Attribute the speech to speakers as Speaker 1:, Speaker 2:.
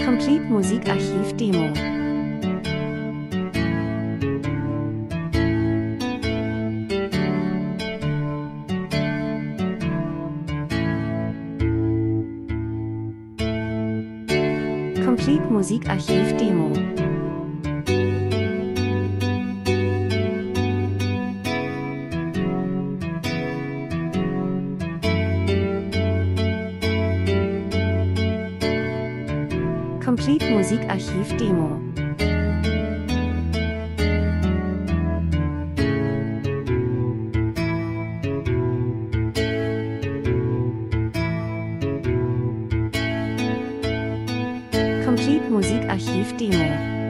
Speaker 1: Complete Musikarchiv Demo. Complete Musikarchiv Demo. Complete Musikarchiv Demo. Complete Musikarchiv Demo.